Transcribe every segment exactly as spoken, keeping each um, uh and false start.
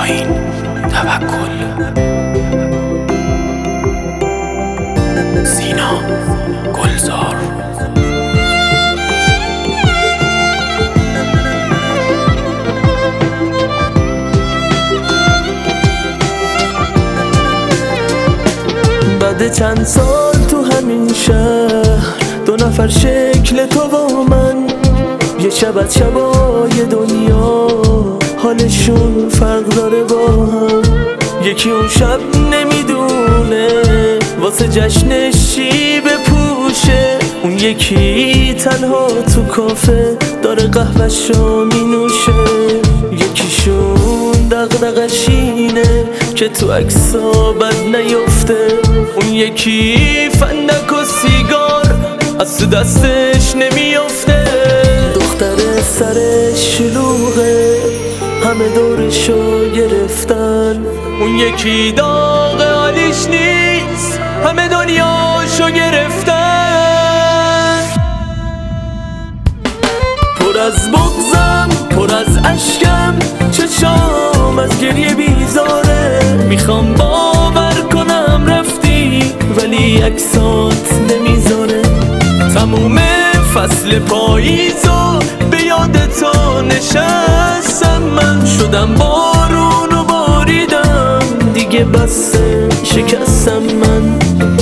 پایین توکل. سینا گلزار. بعد چند سال تو همین شهر، دو نفر شکل تو و من، یه شب از شبای دنیا حالشون فرق داره با هم. یکی اون شب نمیدونه واسه جشنش چی بپوشه، اون یکی تنها تو کافه داره قهوه‌شو مینوشه. یکیشون دغدغش اینه که تو عکسا بد نیفته، اون یکی فندک و سیگار از تو دستش نمیافته. دختر سرش شلوغه، همه دورشو گرفتن، اون یکی داغ حالیش نیست، همه دنیاشو گرفتن. پر از بغضم، پر از اشکم، چشام از گریه بیزاره. میخوام باور کنم رفتی ولی عکسات نمیذاره. تموم فصل پاییزو به یاد تو نشستم، من شدم بارون و باریدم، دیگه بسه شکستم من.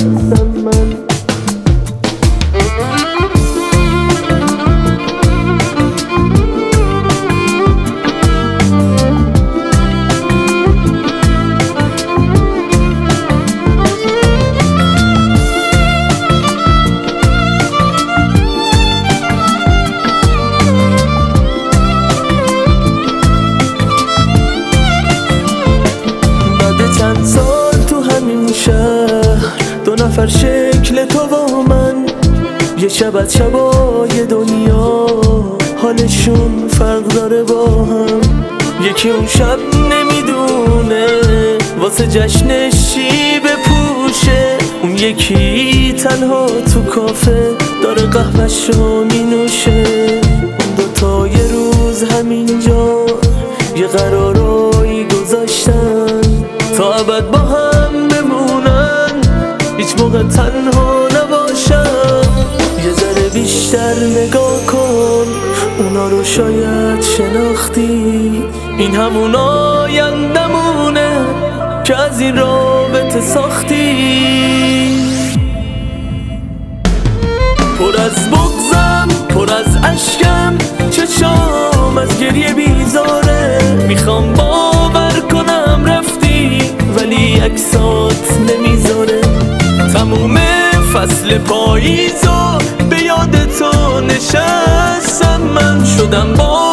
چند سال تو همین شهر، دو نفر شکل تو و من، یه شب از شبای دنیا حالشون فرق داره با هم. یکی اون شب نمیدونه واسه جشنش چی بپوشه، اون یکی تنها تو کافه داره قهوه‌شو مینوشه. اون دوتا یه روز همینجا یه قرارایی گذاشتن تا ابد با هم بمونن، هیچ موقع تنها نباشن. یه ذره بیشتر نگاه کن، اونا رو شاید شناختی، این همون آیندمونه که از این رابطه ساختی. پر از بغضم، پر از اشکم، چشام از گریه بیزاره. میخوام باور کنم رفتی ولی عکسات نمیذاره. تموم فصل پاییزو به یاد تو نشستم، من شدم با